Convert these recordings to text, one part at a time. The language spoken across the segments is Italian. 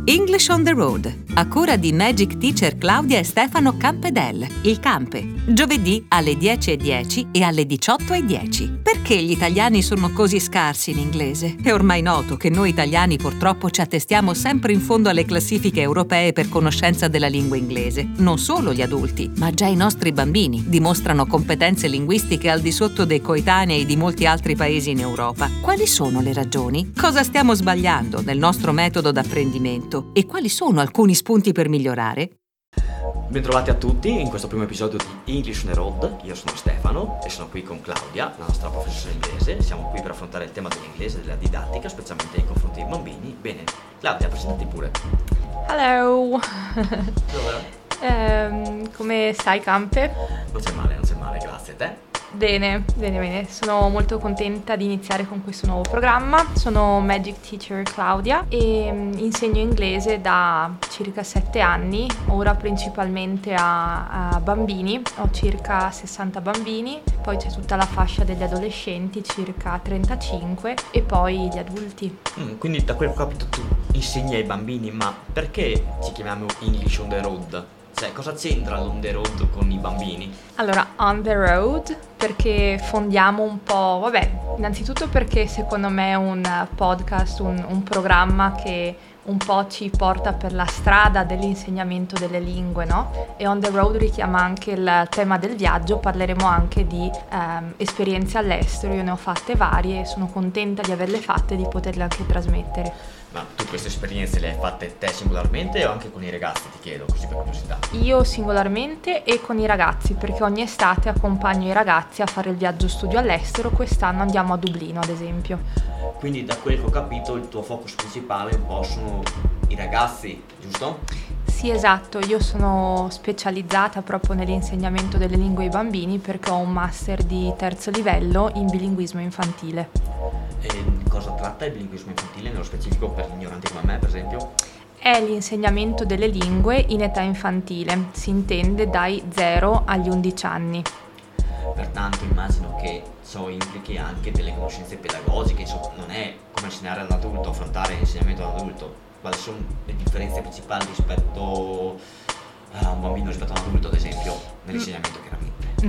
English on the Road, a cura di Magic Teacher Claudia e Stefano Campedel, il Campe. Giovedì alle 10:10 e alle 18:10. Perché gli italiani sono così scarsi in inglese? È ormai noto che noi italiani purtroppo ci attestiamo sempre in fondo alle classifiche europee per conoscenza della lingua inglese. Non solo gli adulti, ma già i nostri bambini dimostrano competenze linguistiche al di sotto dei coetanei di molti altri paesi in Europa. Quali sono le ragioni? Cosa stiamo sbagliando nel nostro metodo d'apprendimento? E quali sono alcuni spunti per migliorare? Bentrovati a tutti in questo primo episodio di English on the Road. Io sono Stefano e sono qui con Claudia, la nostra professoressa inglese. Siamo qui per affrontare il tema dell'inglese e della didattica, specialmente nei confronti dei bambini. Bene, Claudia, presentati pure. Hello! Come stai, Campe? Non c'è male, grazie a te. Bene. Sono molto contenta di iniziare con questo nuovo programma. Sono Magic Teacher Claudia e insegno inglese da circa 7 anni, ora principalmente a bambini. Ho circa 60 bambini, poi c'è tutta la fascia degli adolescenti, circa 35, e poi gli adulti. Quindi da quel che ho capito tu insegni ai bambini, ma perché ci chiamiamo English on the Road? Cioè, cosa c'entra l'on the road con i bambini? Allora, on the road perché fondiamo un po', innanzitutto perché secondo me è un podcast, un programma che un po' ci porta per la strada dell'insegnamento delle lingue, no? E on the road richiama anche il tema del viaggio. Parleremo anche di esperienze all'estero. Io ne ho fatte varie e sono contenta di averle fatte e di poterle anche trasmettere. Ma tu queste esperienze le hai fatte te singolarmente o anche con i ragazzi, ti chiedo, così per curiosità? Io singolarmente e con i ragazzi, perché ogni estate accompagno i ragazzi a fare il viaggio studio all'estero. Quest'anno andiamo a Dublino, ad esempio. Quindi da quel che ho capito il tuo focus principale un po' sono i ragazzi, giusto? Sì, esatto, io sono specializzata proprio nell'insegnamento delle lingue ai bambini perché ho un master di terzo livello in bilinguismo infantile. E cosa tratta il bilinguismo infantile, nello specifico per gli ignoranti come me, per esempio? È l'insegnamento delle lingue in età infantile, si intende dai 0 agli 11 anni. Pertanto immagino che ciò implichi anche delle conoscenze pedagogiche, insomma, non è come insegnare ad un adulto, affrontare l'insegnamento ad un adulto. Quali sono le differenze principali rispetto a un bambino rispetto a un adulto, ad esempio, nell'insegnamento chiaramente?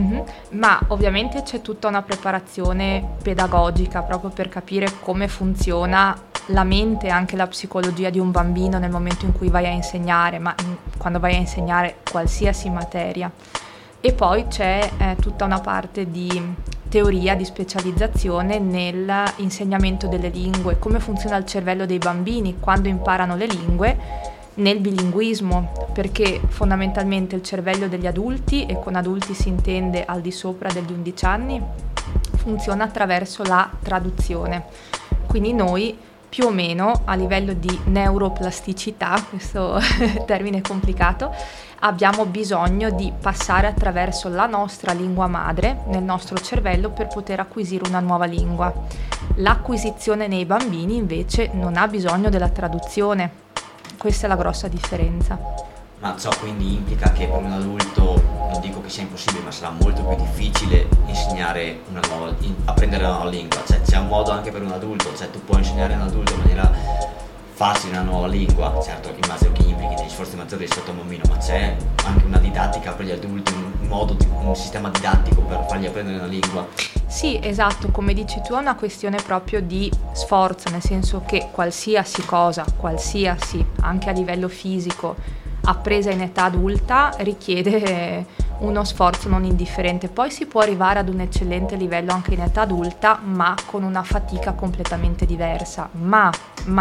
Ma ovviamente c'è tutta una preparazione pedagogica proprio per capire come funziona la mente e anche la psicologia di un bambino nel momento in cui vai a insegnare, quando vai a insegnare qualsiasi materia. E poi c'è tutta una parte di teoria, di specializzazione nell'insegnamento delle lingue, come funziona il cervello dei bambini quando imparano le lingue nel bilinguismo, perché fondamentalmente il cervello degli adulti, e con adulti si intende al di sopra degli 11 anni, funziona attraverso la traduzione. Quindi noi più o meno a livello di neuroplasticità, questo termine complicato, abbiamo bisogno di passare attraverso la nostra lingua madre nel nostro cervello per poter acquisire una nuova lingua. L'acquisizione nei bambini invece non ha bisogno della traduzione. Questa è la grossa differenza. Ma ciò quindi implica che per un adulto, non dico che sia impossibile, ma sarà molto più difficile insegnare apprendere una nuova lingua. Cioè c'è un modo anche per un adulto, cioè tu puoi insegnare a un adulto in maniera facile una nuova lingua. Certo, immagino che implichi degli sforzi maggiori rispetto a un bambino, ma c'è anche una didattica per gli adulti, un sistema didattico per fargli apprendere una lingua. Sì, esatto, come dici tu è una questione proprio di sforzo, nel senso che qualsiasi cosa, anche a livello fisico, appresa in età adulta richiede uno sforzo non indifferente. Poi si può arrivare ad un eccellente livello anche in età adulta, ma con una fatica completamente diversa. Ma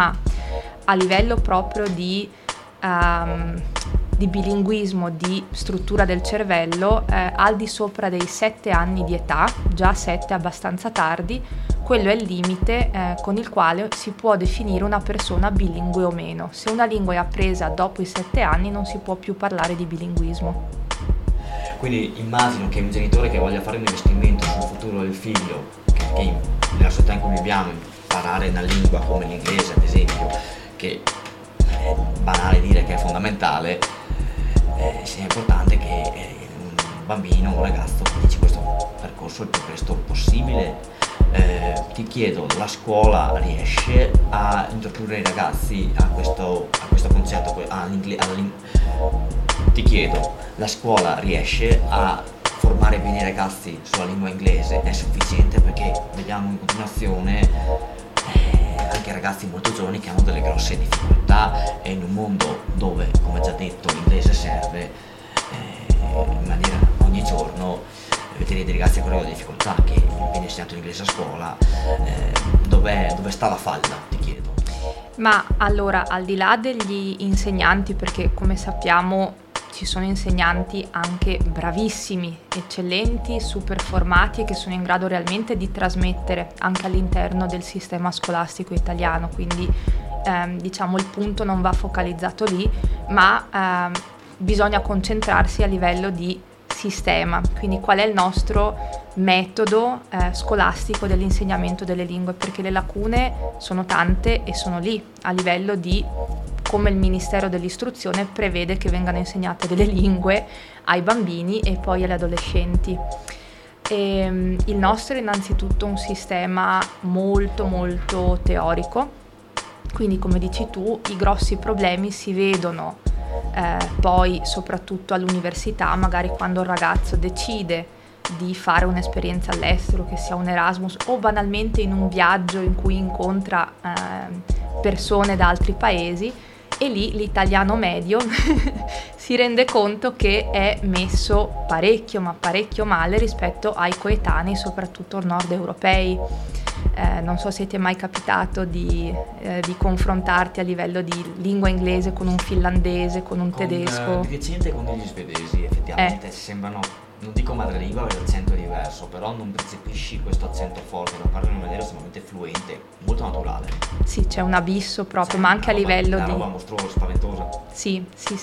a livello proprio di bilinguismo, di struttura del cervello, al di sopra dei 7 anni di età, già 7 abbastanza tardi, quello è il limite con il quale si può definire una persona bilingue o meno. Se una lingua è appresa dopo i 7 anni non si può più parlare di bilinguismo. Quindi immagino che un genitore che voglia fare un investimento sul futuro del figlio, che nella società in cui viviamo, imparare una lingua come l'inglese ad esempio, che è banale dire che è fondamentale, sia importante che un bambino, un ragazzo inizi questo percorso il più presto possibile. Ti chiedo, la scuola riesce a introdurre i ragazzi a questo concetto ti chiedo, la scuola riesce a formare bene i ragazzi sulla lingua inglese? È sufficiente? Perché vediamo in continuazione anche ragazzi molto giovani che hanno delle grosse difficoltà, e in un mondo dove, come già detto, l'inglese serve in maniera ogni giorno, vedere dei ragazzi con delle difficoltà, che viene insegnato l'inglese a scuola, dove sta la falla, ti chiedo? Ma allora, al di là degli insegnanti, perché come sappiamo ci sono insegnanti anche bravissimi, eccellenti, super formati e che sono in grado realmente di trasmettere anche all'interno del sistema scolastico italiano, quindi diciamo il punto non va focalizzato lì, ma bisogna concentrarsi a livello di sistema, quindi qual è il nostro metodo scolastico dell'insegnamento delle lingue, perché le lacune sono tante e sono lì a livello di come il Ministero dell'Istruzione prevede che vengano insegnate delle lingue ai bambini e poi agli adolescenti. Il nostro è innanzitutto un sistema molto molto teorico, quindi come dici tu i grossi problemi si vedono poi soprattutto all'università, magari quando il ragazzo decide di fare un'esperienza all'estero, che sia un Erasmus o banalmente in un viaggio in cui incontra persone da altri paesi, e lì l'italiano medio si rende conto che è messo parecchio, ma parecchio male rispetto ai coetanei, soprattutto nord europei. Non so se ti è mai capitato di confrontarti a livello di lingua inglese con un finlandese, con un tedesco. Di recente con gli svedesi, effettivamente sembrano, non dico madrelingua perché l'accento è diverso, però non percepisci questo accento forte, lo parlano in maniera estremamente fluente, molto naturale. Sì, c'è un abisso proprio, ma anche a livello una di... roba mostruosa, spaventosa. Sì.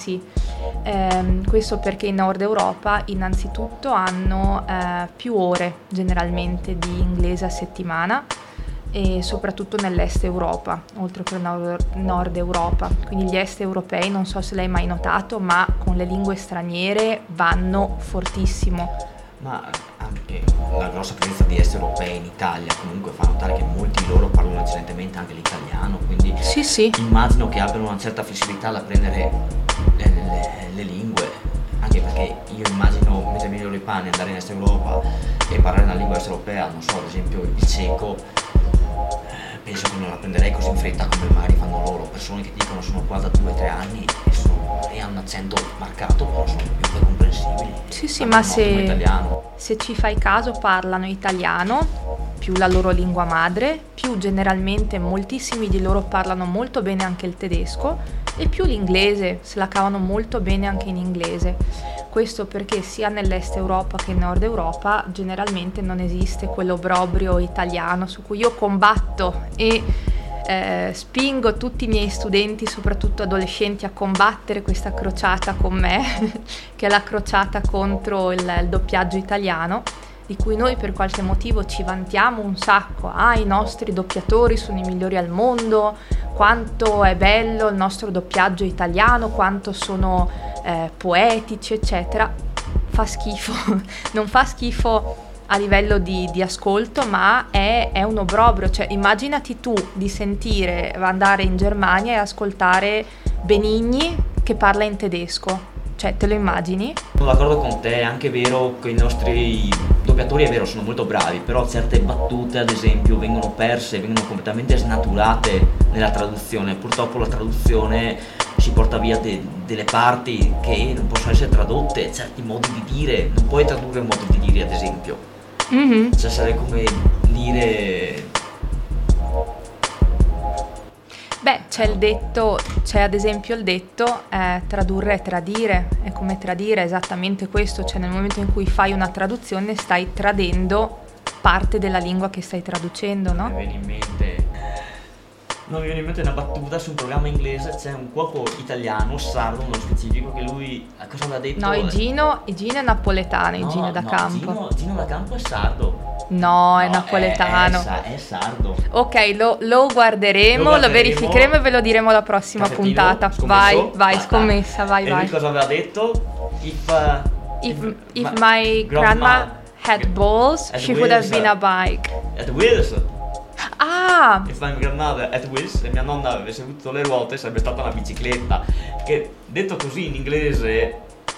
Questo perché in Nord Europa innanzitutto hanno più ore generalmente di inglese a settimana, e soprattutto nell'est Europa, oltre che nord Europa. Quindi gli est europei, non so se l'hai mai notato, ma con le lingue straniere vanno fortissimo. Ma anche la grossa presenza di est europei in Italia comunque fa notare che molti di loro parlano eccellentemente anche l'italiano, quindi Sì. immagino che abbiano una certa flessibilità all'apprendere le lingue, anche perché io immagino, mettermi nei loro panni, andare in est Europa e parlare una lingua est europea, non so, ad esempio il ceco, penso che non la prenderei così in fretta come magari fanno loro, persone che dicono sono qua da 2 o 3 anni e hanno un accento marcato, però sono più che comprensibili. Sì, ma se ci fai caso parlano italiano, più la loro lingua madre, più generalmente moltissimi di loro parlano molto bene anche il tedesco, e più l'inglese, se la cavano molto bene anche in inglese. Questo perché sia nell'est Europa che in nord Europa generalmente non esiste quell'obbrobrio italiano su cui io combatto e spingo tutti i miei studenti, soprattutto adolescenti, a combattere questa crociata con me, che è la crociata contro il doppiaggio italiano, di cui noi per qualche motivo ci vantiamo un sacco. I nostri doppiatori sono i migliori al mondo, quanto è bello il nostro doppiaggio italiano, quanto sono poetici, eccetera. Fa schifo, non fa schifo a livello di ascolto, ma è un obbrobrio. Cioè, immaginati tu di andare in Germania e ascoltare Benigni che parla in tedesco. Cioè, te lo immagini? Sono d'accordo con te, è anche vero che i nostri doppiatori, è vero, sono molto bravi, però certe battute, ad esempio, vengono perse, vengono completamente snaturate nella traduzione. Purtroppo la traduzione si porta via delle parti che non possono essere tradotte, certi modi di dire, non puoi tradurre un modo di dire, ad esempio. Mm-hmm. Cioè, sarebbe come dire... Beh, c'è ad esempio il detto tradurre è tradire, è come tradire, è esattamente questo, cioè nel momento in cui fai una traduzione stai tradendo parte della lingua che stai traducendo, no? Non mi viene in mente una battuta su un programma inglese, c'è un cuoco italiano, sardo nello specifico, che lui, cosa aveva detto? No, Igino è napoletano, Igino da Campo. Gino da Campo è sardo. No, è napoletano. È sardo. Ok, lo guarderemo, lo verificheremo e ve lo diremo alla prossima puntata. Scommesso? Vai, scommessa, vai. Lui cosa aveva detto? If my grandma had balls, she would have been a bike. At wheels. Ah! If my grandmother at wheels, se mia nonna avesse avuto le ruote sarebbe stata una bicicletta. Che detto così in inglese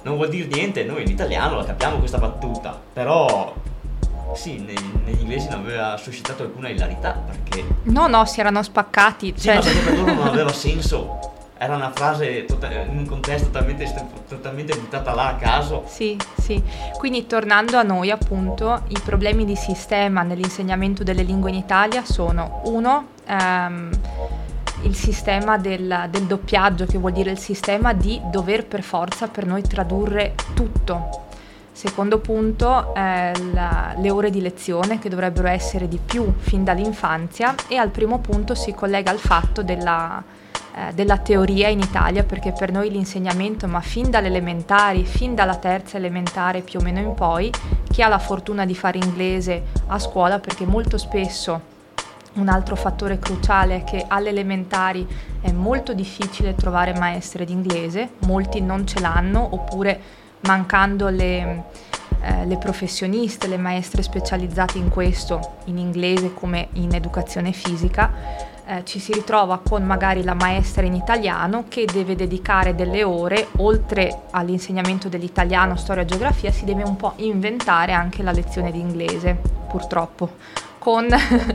non vuol dire niente, noi in italiano la capiamo questa battuta, però sì, negli inglesi non aveva suscitato alcuna ilarità, perché No, si erano spaccati. sì, ma perché per loro non aveva senso. Era una frase in un contesto totalmente buttata là a caso. Sì. Quindi tornando a noi, appunto, i problemi di sistema nell'insegnamento delle lingue in Italia sono: uno, il sistema del doppiaggio, che vuol dire il sistema di dover per forza per noi tradurre tutto. Secondo punto, le ore di lezione, che dovrebbero essere di più fin dall'infanzia, e al primo punto si collega al fatto della teoria in Italia, perché per noi l'insegnamento, ma fin dalle elementari, fin dalla terza elementare più o meno in poi, chi ha la fortuna di fare inglese a scuola, perché molto spesso un altro fattore cruciale è che alle elementari è molto difficile trovare maestre d'inglese, molti non ce l'hanno, oppure mancando le professioniste, le maestre specializzate in questo, in inglese come in educazione fisica, ci si ritrova con magari la maestra in italiano che deve dedicare delle ore, oltre all'insegnamento dell'italiano, storia e geografia, si deve un po' inventare anche la lezione di inglese, purtroppo, con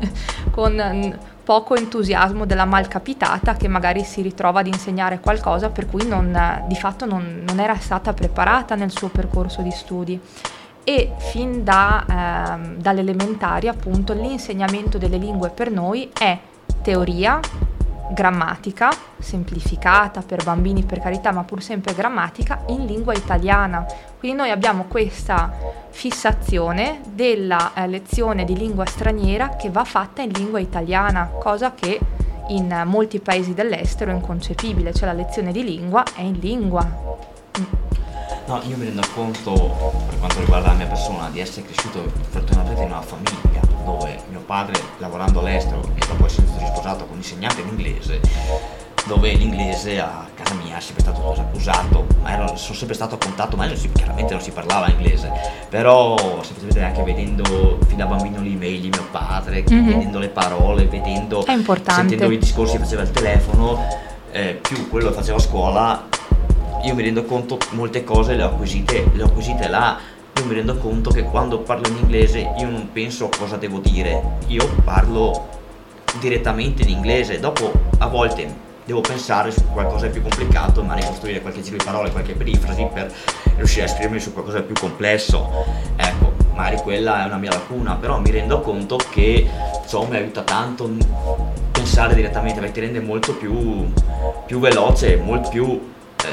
poco entusiasmo della malcapitata che magari si ritrova ad insegnare qualcosa per cui di fatto non era stata preparata nel suo percorso di studi. E fin dall'elementare, appunto, l'insegnamento delle lingue per noi è teoria, grammatica, semplificata per bambini, per carità, ma pur sempre grammatica in lingua italiana. Quindi noi abbiamo questa fissazione della lezione di lingua straniera che va fatta in lingua italiana, cosa che in molti paesi dell'estero è inconcepibile, cioè la lezione di lingua è in lingua. No, io mi rendo conto, per quanto riguarda la mia persona, di essere cresciuto fortunatamente in una famiglia dove mio padre, lavorando all'estero e dopo essere stato risposato con un insegnante in inglese, dove l'inglese a casa mia è sempre stato usato, ma sono sempre stato a contatto, ma chiaramente non si parlava inglese, però semplicemente anche vedendo fin da bambino le email di mio padre, vedendo le parole, sentendo i discorsi che faceva al telefono, più quello che faceva a scuola. Io mi rendo conto molte cose le ho acquisite là. Io mi rendo conto che quando parlo in inglese io non penso a cosa devo dire, io parlo direttamente in inglese. Dopo a volte devo pensare su qualcosa di più complicato, ma ricostruire qualche giro di parole, qualche perifrasi per riuscire a esprimermi su qualcosa di più complesso. Ecco, magari quella è una mia lacuna, però mi rendo conto che ciò mi aiuta tanto pensare direttamente, perché ti rende molto più veloce, molto più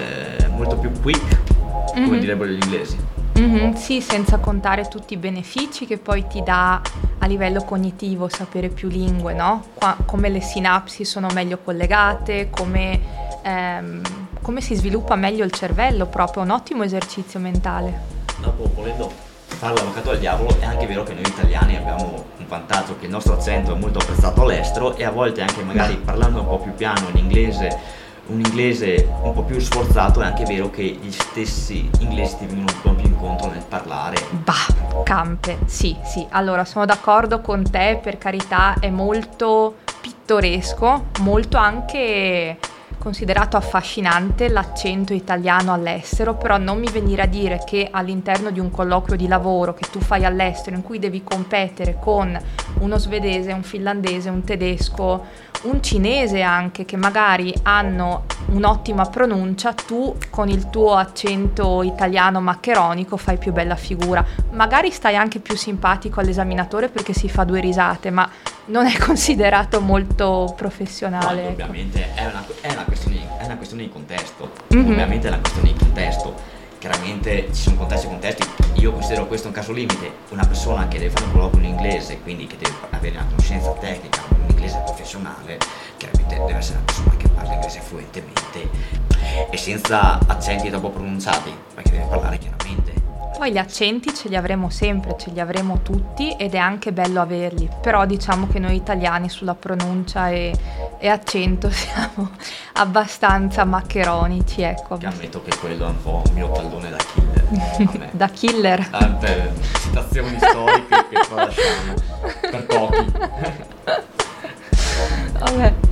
quick, come direbbero gli inglesi. Sì, senza contare tutti i benefici che poi ti dà a livello cognitivo sapere più lingue, no? Come le sinapsi sono meglio collegate, come si sviluppa meglio il cervello, proprio un ottimo esercizio mentale. Dopo, volendo fare l'avvocato del diavolo, è anche vero che noi italiani abbiamo un vantaggio, che il nostro accento è molto apprezzato all'estero, e a volte anche magari parlando un po' più piano in inglese, un inglese un po' più sforzato, è anche vero che gli stessi inglesi ti vengono un po' più incontro nel parlare. Campe, sì, allora sono d'accordo con te, per carità, è molto pittoresco, molto anche considerato affascinante l'accento italiano all'estero, però non mi venire a dire che all'interno di un colloquio di lavoro che tu fai all'estero, in cui devi competere con uno svedese, un finlandese, un tedesco, un cinese anche, che magari hanno un'ottima pronuncia, tu con il tuo accento italiano maccheronico fai più bella figura. Magari stai anche più simpatico all'esaminatore perché si fa due risate, ma non è considerato molto professionale. No, ovviamente è una questione di contesto. Ovviamente è una questione di contesto. Chiaramente ci sono contesti e contesti. Io considero questo un caso limite. Una persona che deve fare un colloquio in inglese, quindi che deve avere una conoscenza tecnica, un inglese professionale, chiaramente deve essere una persona che parla inglese fluentemente e senza accenti troppo pronunciati, perché deve parlare chiaramente. Poi gli accenti ce li avremo sempre, ce li avremo tutti, ed è anche bello averli, però diciamo che noi italiani sulla pronuncia e accento siamo abbastanza maccheronici, ecco. Che ammetto che quello è un po' il mio tallone da killer. Da killer? Citazioni storiche che tralasciamo per pochi. Vabbè.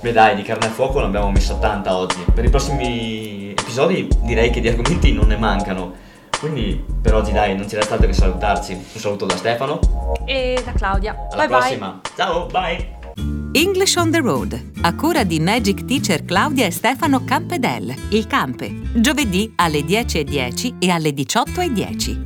Beh dai, di carne a fuoco ne abbiamo messa tanta oggi. Per i prossimi episodi direi che di argomenti non ne mancano. Quindi per oggi dai, non ci resta altro che salutarci. Un saluto da Stefano E da Claudia. alla Bye prossima. Ciao, bye! English on the Road, a cura di Magic Teacher Claudia e Stefano Campedel, il Campe, giovedì alle 10:10 e alle 18:10.